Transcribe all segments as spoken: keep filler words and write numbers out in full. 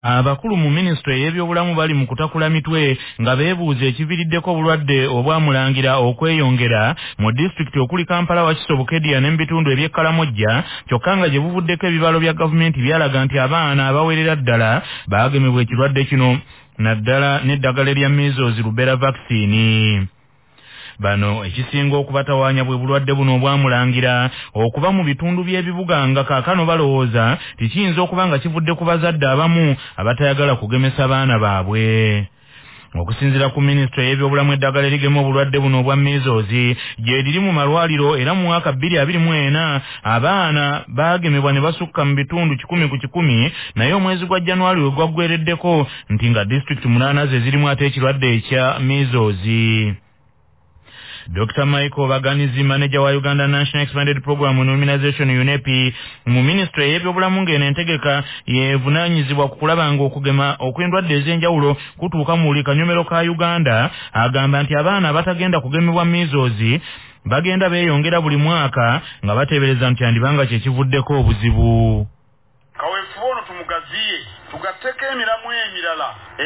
Abakulu mu ministry y'ebyobulamu bali mu kutakula mitwe nga beebuuza ekiviiriddeko obulwadde obwamulangira okweyongera mu disitulikiti okuli Kampala, Wakiso, Bukedya n'ebitundu eby'Ekkalamojja, kyokka nga gye buvuddeko ebibalo bya gavumenti byalaga nti abaana abawerera ddala baagemebwa ekirwadde kino naddala n'eddagala lya measles rubella vaccine. Bano ekisinga okubatawaanya bwe bulwadde buno obwamulangira okuba mu bitundu by'ebibuga nga kaakano balowooza tikiyinza okuba nga kivudde ku bazadde abamu abatayagala kugemesa baana baabwe. Okusinziira ku minisitule y'ebyobulamu, eddagala erigema obulwadde buno obwa measles gye liri mu malwaliro era mu mwaka bbiri abiri mu ena abaana baagemebwa ne basukka mu bitundu kikumi ku kikumi, naye omwezi gwa January we gwaggwereddeko nti nga disitulikiti munaana ze zirimu ate ekirwadde ekya measles. Doctor Michael Baganizi, manager wa Uganda National Expanded Program on Immunization U N E P mu ministry y'ebyobulamu ng'eno entegeka yeevunaanyizibwa ku kulaba ng'okugema okw'endwadde ez'enjawulo kutuuka mu buli kanyomero ka Uganda, agamba nti abaana abatagenda kugemebwa measles bagenda beeyongera buli mwaka nga bateebereza nti andibanga kye kivuddeko obuzibu. Kaweefube ono tumugaziye tugatteko emiramu emirala.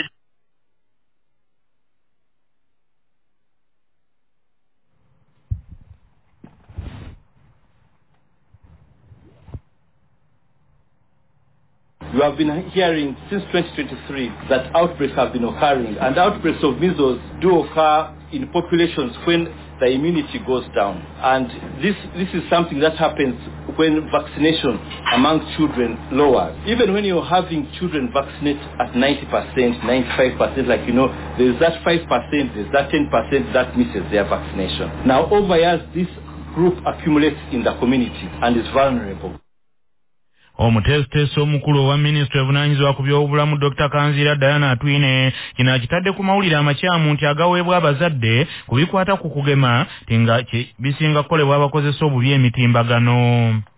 You have been hearing since twenty twenty-three that outbreaks have been occurring, and outbreaks of measles do occur in populations when the immunity goes down. And this, this is something that happens when vaccination among children lowers. Even when you're having children vaccinate at ninety percent, ninety-five percent, like you know, there's that five percent, there's that ten percent that misses their vaccination. Now, over years, this group accumulates in the community and is vulnerable. Omuteesiteesi omukulu owa minisitule evunaanyizibwa ku by'obulamu Doctor Kanziira Diana Atwine kino akitadde ku mawulire amakyamu nti agaweebwa abazadde ku bikwata ku kugema tinga bisinga kukolebwa abakozesa obubi emitimbagano.